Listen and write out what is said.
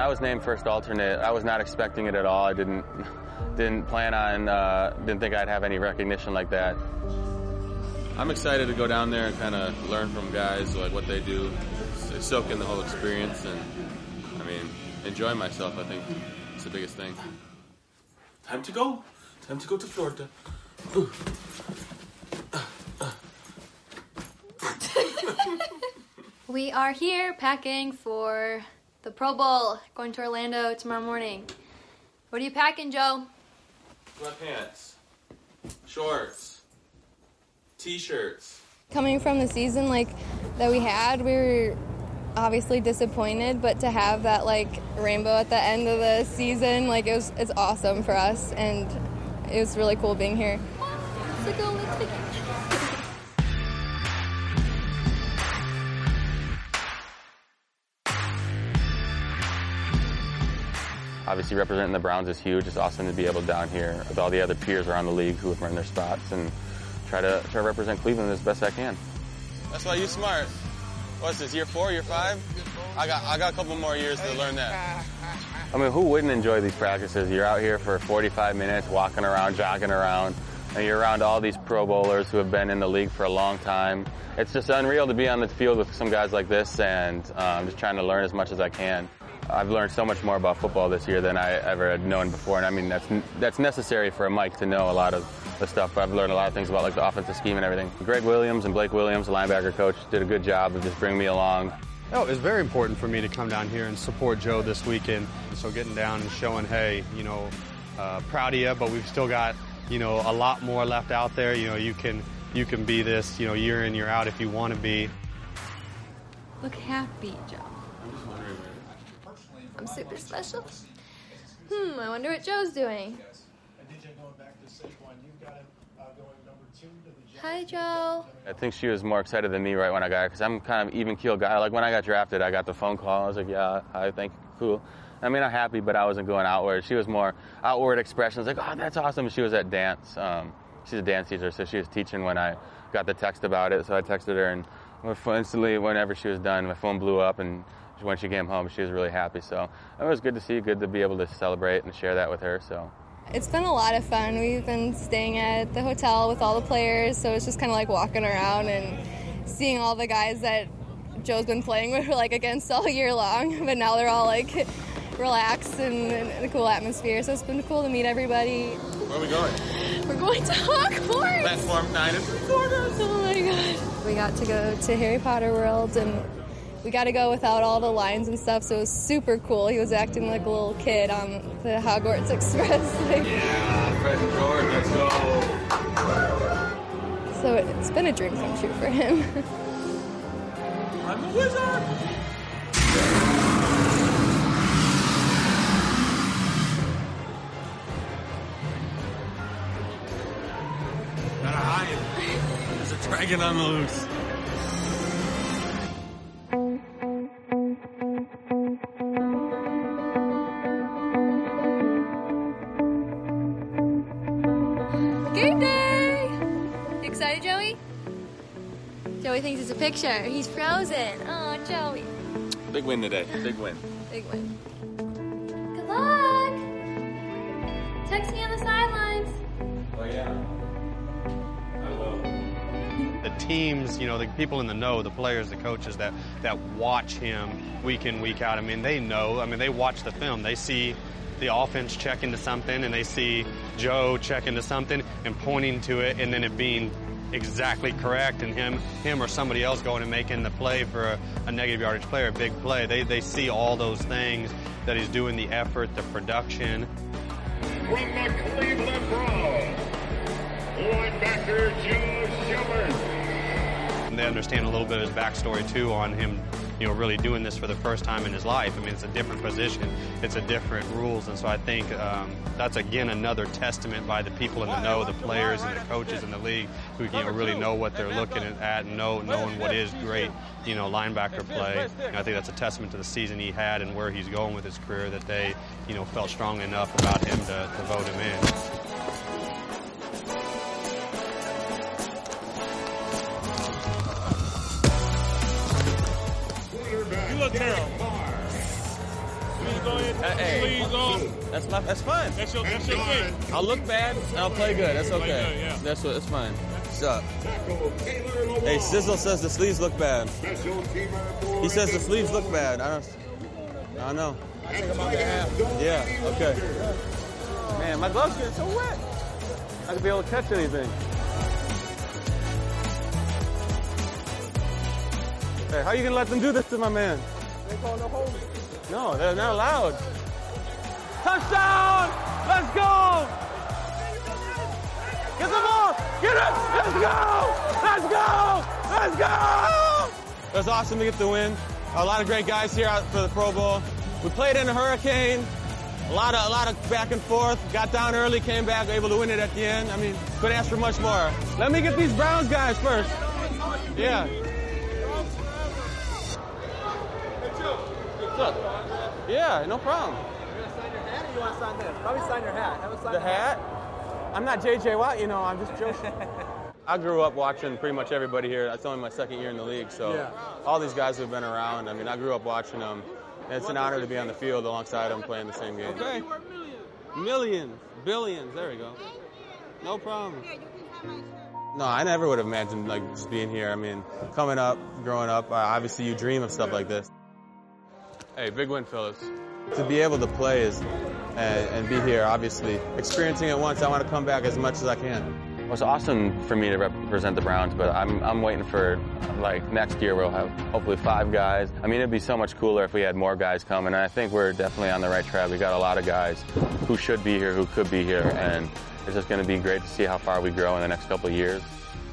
I was named first alternate, I was not expecting it at all. I didn't plan on, didn't think I'd have any recognition like that. I'm excited to go down there and kind of learn from guys, like what they do, soak in the whole experience, and I mean, enjoy myself. I think it's the biggest thing. Time to go to Florida. We are here packing for the Pro Bowl, going to Orlando tomorrow morning. What are you packing, Joe? Sweatpants, shorts, t-shirts. Coming from the season like that we had, we were obviously disappointed, but to have that like rainbow at the end of the season, like it's awesome for us, and it was really cool being here. Let's go. Obviously representing the Browns is huge. It's awesome to be able to down here with all the other peers around the league who have earned their spots and try to represent Cleveland as best I can. That's why you're smart. What's this, year 4, year 5? I got a couple more years to learn that. I mean, who wouldn't enjoy these practices? You're out here for 45 minutes, walking around, jogging around, and you're around all these Pro Bowlers who have been in the league for a long time. It's just unreal to be on the field with some guys like this, and I'm just trying to learn as much as I can. I've learned so much more about football this year than I ever had known before, and I mean, that's necessary for a Mike to know a lot of the stuff. I've learned a lot of things about like the offensive scheme and everything. Greg Williams and Blake Williams, the linebacker coach, did a good job of just bringing me along. Oh, it's very important for me to come down here and support Joe this weekend. So getting down and showing, hey, you know, proud of you, but we've still got, you know, a lot more left out there. You know, you can be this, you know, year in, year out if you want to be. Look happy, Joe. I'm super special. I wonder what Joe's doing. Hi, Joe. I think she was more excited than me right when I got her, because I'm kind of even keel guy. Like when I got drafted, I got the phone call. I was like, yeah, hi, thank you, cool. I mean, I'm happy, but I wasn't going outward. She was more outward expressions, like, oh, that's awesome. She was at dance. She's a dance teacher, so she was teaching when I got the text about it. So I texted her, and instantly, whenever she was done, my phone blew up, and when she came home, she was really happy. So it was good to see, good to be able to celebrate and share that with her. So it's been a lot of fun. We've been staying at the hotel with all the players, so it's just kind of like walking around and seeing all the guys that Joe's been playing with like against all year long, but now they're all like relaxed and in a cool atmosphere. So it's been cool to meet everybody. Where are we going? We're going to Hogwarts. Platform 9 and 3/4. Oh my God. We got to go to Harry Potter World, and we got to go without all the lines and stuff, so it was super cool. He was acting like a little kid on the Hogwarts Express. Yeah, Fred and George, let's go. So it's been a dream come true for him. I'm a wizard. Gotta hide. There's a dragon on the loose. Game day! You excited, Joey? Joey thinks it's a picture. He's frozen. Oh, Joey. Big win today. Big win. Big win. Good luck! Text me on the sidelines. Oh, yeah. I will. The teams, you know, the people in the know, the players, the coaches that watch him week in, week out, I mean, they know. I mean, they watch the film. They see the offense check into something, and they see Joe check into something and pointing to it, and then it being exactly correct, and him or somebody else going and making the play for a negative yardage play or a big play. They see all those things, that he's doing the effort, the production. From the Cleveland Browns, linebacker Joe Schobert. And they understand a little bit of his backstory, too, on him, you know, really doing this for the first time in his life. I mean, it's a different position. It's a different rules. And so I think that's, again, another testament by the people in the know, the players and the coaches in the league who, you know, really know what they're looking at and knowing what is great, you know, linebacker play. And I think that's a testament to the season he had and where he's going with his career, that they, you know, felt strong enough about him to vote him in. You look terrible. go ahead. Hey. Sleeves off. That's fine. That's your thing. I'll look bad and I'll play good. That's okay. Play good, yeah. That's fine. What's up? Hey, Sizzle says the sleeves look bad. He says the sleeves look bad. I don't know. I think about the half. Yeah, okay. Man, my gloves get so wet. I could be able to catch anything. Hey, how are you gonna let them do this to my man? They call no holding. No, they're not allowed. Touchdown! Let's go! Get the ball! Get it! Let's go! Let's go! Let's go! It was awesome to get the win. A lot of great guys here out for the Pro Bowl. We played in a hurricane. A lot of back and forth. Got down early, came back, able to win it at the end. I mean, couldn't ask for much more. Let me get these Browns guys first. Yeah. What's up? Yeah, no problem. You're gonna sign your hat, or you want to sign this? Probably sign your hat. Have a sign The hat? I'm not J.J. Watt, you know, I'm just Joe. I grew up watching pretty much everybody here. That's only my second year in the league, so all these guys have been around. I mean, I grew up watching them. And it's an honor to be on the field alongside them playing the same game. Okay. Millions, billions, there we go. No problem. No, I never would have imagined like just being here. I mean, coming up, growing up, obviously you dream of stuff like this. Hey, big win, Phillips. To be able to play and be here, obviously, experiencing it once, I want to come back as much as I can. It was awesome for me to represent the Browns, but I'm waiting for, like, next year we'll have hopefully 5 guys. I mean, it'd be so much cooler if we had more guys coming, and I think we're definitely on the right track. We got a lot of guys who should be here, who could be here, and it's just going to be great to see how far we grow in the next couple of years.